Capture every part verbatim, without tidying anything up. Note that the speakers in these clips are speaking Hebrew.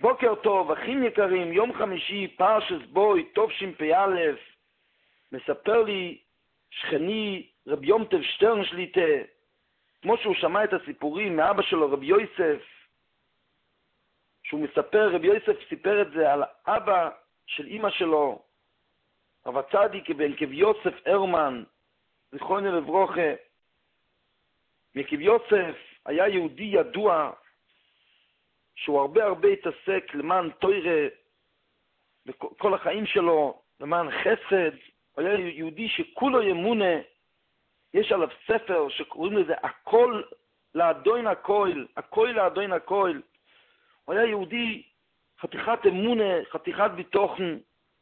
בוקר טוב, אחים יקרים, יום חמישי, פרשת בוי, תשפ"א, מספר לי שכני רבי יום טוב שטרן שליטה, כמו שהוא שמע את הסיפורים מאבא שלו, רבי יוסף, שהוא מספר, רבי יוסף סיפר את זה על אבא של אמא שלו, רב הצדיק בן קב יוסף הרמן, זיכרונו לברוכה. מקב יוסף היה יהודי ידוע, שהוא הרבה הרבה התעסק למען תורה, וכל החיים שלו למען חסד. הוא היה יהודי שכולו ימונה, יש עליו ספר שקוראים לזה הכל לאדון הכל, הכל לאדון הכל. הוא היה יהודי חתיכת אמונה, חתיכת ביטוחן.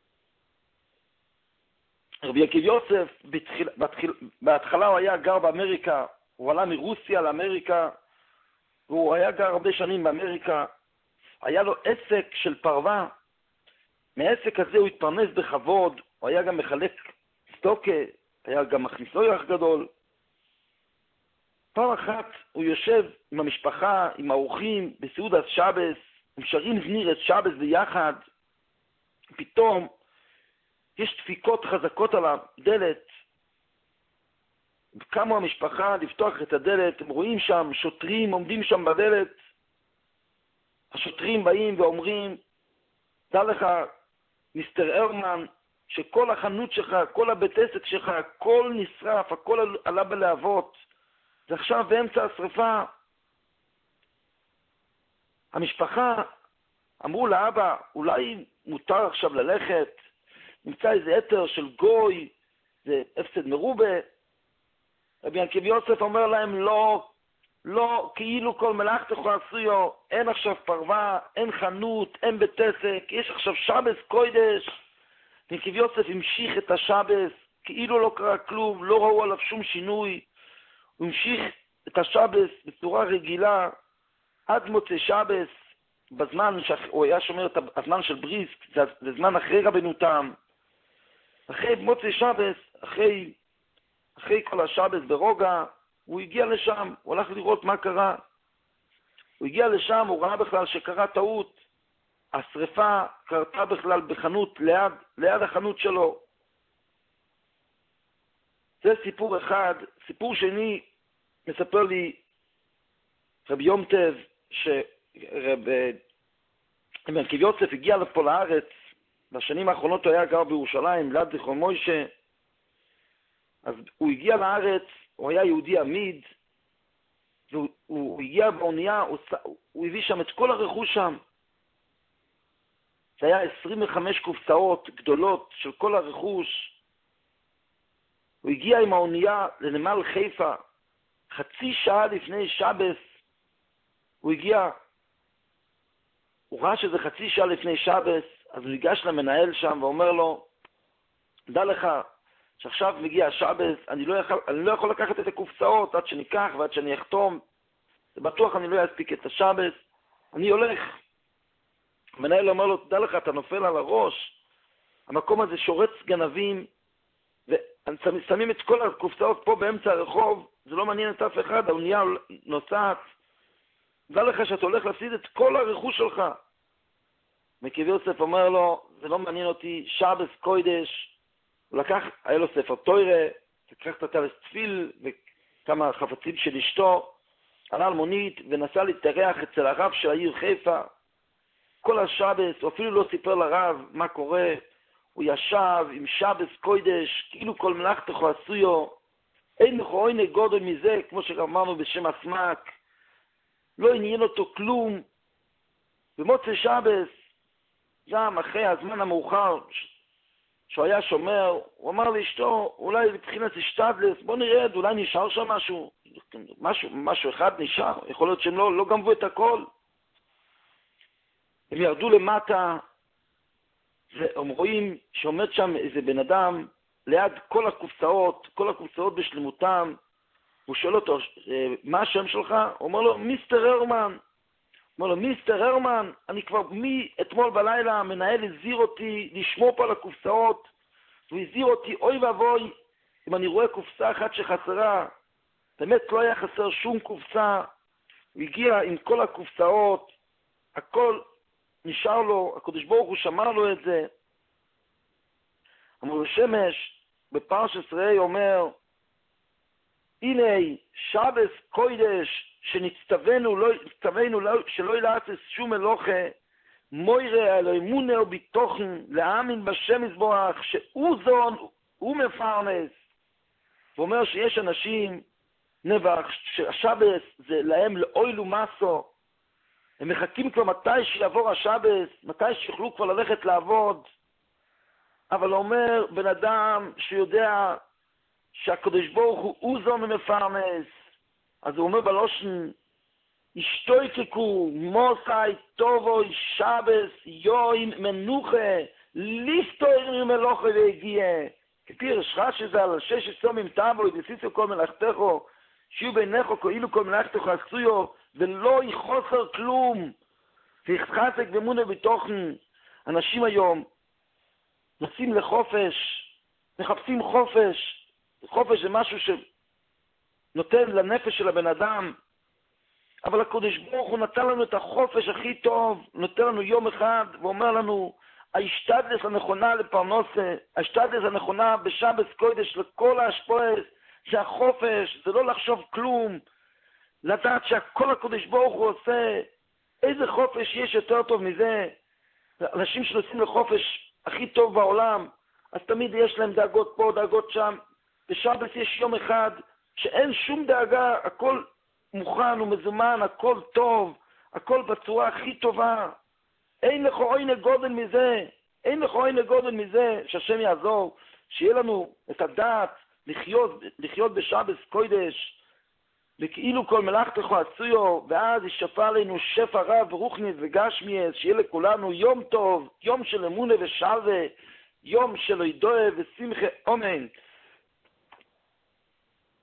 רבי יקב יוסף בתחיל, בתחיל, בהתחלה הוא היה גר באמריקה, הוא עלה מרוסיה לאמריקה, והוא היה גר הרבה שנים באמריקה. היה לו עסק של פרווה. מהעסק הזה הוא התפרנס בכבוד, הוא היה גם מחלק סטוקה, היה גם מכניס אורח גדול. פעם אחת הוא יושב עם המשפחה, עם האורחים, בסעודת שבס, הם שרים זמירת שבס ביחד. פתאום יש דפיקות חזקות על הדלת. קמו המשפחה לפתוח את הדלת, הם רואים שם שוטרים עומדים שם בדלת. השוטרים באים ואומרים, דע לך מיסטר הרמן, שכל החנות שלך, כל הבית עסק שלך, הכל נשרף, הכל עלה בלהבות. זה עכשיו באמצע השריפה. המשפחה אמרו לאבא, אולי מותר עכשיו ללכת, נמצא איזה אתר של גוי, זה הפסד מרובה. רבי יקב יוסף אומר להם, לא, לא, כאילו כל מלאכתך עשויו, אין עכשיו פרווה, אין חנות, אין בית עסק, יש עכשיו שבס קודש. יקב יוסף המשיך את השבס, כאילו לא קרה כלום, לא ראו עליו שום שינוי. הוא המשיך את השבס בצורה רגילה, עד מוצא שבס, בזמן שהוא היה שומר את הזמן של בריסק, זה, זה זמן אחרי רבנו תם. אחרי מוצא שבס, אחרי, אחרי כל השבס ברוגע, הוא הגיע לשם, הוא הלך לראות מה קרה. הוא הגיע לשם, הוא ראה בכלל שקרה טעות. השריפה קרתה בכלל בחנות, ליד, ליד החנות שלו. זה סיפור אחד. סיפור שני, מספר לי רבי יום טוב, שרבי יקב יוסף הגיע לפה לארץ, בשנים האחרונות הוא היה גר בירושלים, ליד זיכרון מוישה. אז הוא הגיע לארץ, הוא היה יהודי עמיד, והוא הוא, הוא הגיע באונייה, הוא, הוא הביא שם את כל הרכוש שם. זה היה עשרים וחמש קופסאות גדולות של כל הרכוש. הוא הגיע עם האונייה לנמל חיפה, חצי שעה לפני שבס. הוא הגיע, הוא ראה שזה חצי שעה לפני שבס, אז הוא ניגש למנהל שם ואומר לו, דע לך, שעכשיו מגיע השבס, אני לא יכול, אני לא יכול לקחת את הקופסאות עד שניקח ועד שאני אחתום. זה בטוח אני לא אספיק את השבס. אני הולך. המנהל אומר לו, דע לך, אתה נופל על הראש. המקום הזה שורץ גנבים, ושמים את כל הקופסאות פה באמצע הרחוב, זה לא מעניין את אף אחד, האונייה נוסעת. דע לך שאתה הולך להפסיד את כל הרכוש שלך. יקב יוסף אומר לו, זה לא מעניין אותי, שבס קודש. הוא לקח, היה לו ספר תורה, לקח את הטלס תפיל וכמה חפצים של אשתו, עלה על מונית ונסע להתארח אצל הרב של העיר חיפה. כל השבס, הוא אפילו לא סיפר לרב מה קורה, הוא ישב עם שבס קודש, כאילו כל מלאכתך עשויו, אין לך עונג גודל מזה, כמו שאמרנו בשם הסמק, לא עניין אותו כלום. במוצא שבס, גם אחרי הזמן המאוחר, שהוא היה שומר, הוא אמר לאשתו, אולי לבחינת אשתדלס, בוא נרד, אולי נשאר שם משהו, משהו, משהו אחד נשאר, יכול להיות שהם לא, לא גנבו את הכל. הם ירדו למטה, והם רואים שעומד שם איזה בן אדם, ליד כל הקופסאות, כל הקופסאות בשלמותם, הוא שואל אותו, מה השם שלך? הוא אומר לו, מיסטר הרמן. הוא אומר לו, מיסטר הרמן, אני כבר מאתמול בלילה, המנהל הזהיר אותי לשמור פה על הקופסאות, הוא הזהיר אותי, אוי ואבוי, אם אני רואה קופסה אחת שחסרה, באמת לא היה חסר שום קופסה, הוא הגיע עם כל הקופסאות, הכל נשאר לו, הקדוש ברוך הוא שמר לו את זה. אמר שמש בפרשת ראה אומר, הנה שבס קודש שנצטווינו לא, נצטווינו לא, שלא ילעשס שום מלוכה, מוירה אלוהי מונה וביטוחן להאמין בשם יזברך שהוא זון, הוא מפרנס. הוא אומר שיש אנשים נבח שהשבס זה להם לאוילו מסו, הם מחכים כבר מתי שיעבור השבס, מתי שיוכלו כבר ללכת לעבוד. אבל הוא אומר בן אדם שיודע שהקדוש ברוך הוא הוא זון ומפרנס, אז הוא אומר בלושן, ישתויקקו מוסאי טובו שבס יוים מנוחה ליפטויר מלוכה והגיע כפיר שחש שזה על שש עשרים טבו ידסיסו כל מלאכתךו שיהיו בינךו כאילו כל מלאכתךו עשויו ולא יחוסר כלום ויחזק במונה בתוכן. אנשים היום נוסעים לחופש, מחפשים חופש. חופש זה משהו שנותן לנפש של הבן אדם, אבל הקדוש ברוך הוא נתן לנו את החופש הכי טוב, נותן לנו יום אחד ואומר לנו, ההשתדלת הנכונה לפרנסה, ההשתדלת הנכונה בשבס קודש לכל ההשפעות, שהחופש זה לא לחשוב כלום, לדעת שהכל הקדוש ברוך הוא עושה. איזה חופש יש יותר טוב מזה? אנשים שנוסעים לחופש הכי טוב בעולם, אז תמיד יש להם דאגות פה, דאגות שם. בשבס יש יום אחד שאין שום דאגה, הכל מוכן ומזומן, הכל טוב, הכל בצורה הכי טובה. אין לך עין גודל מזה, אין לך עין גודל מזה, שהשם יעזור, שיהיה לנו את הדעת לחיות, לחיות בשבס קודש, וכאילו כל מלאכתך עשויו, ואז ישפע עלינו שפע רב רוחנית וגשמיות, שיהיה לכולנו יום טוב, יום של אמונה ושלווה, יום של ידועה ושמחה, אמן.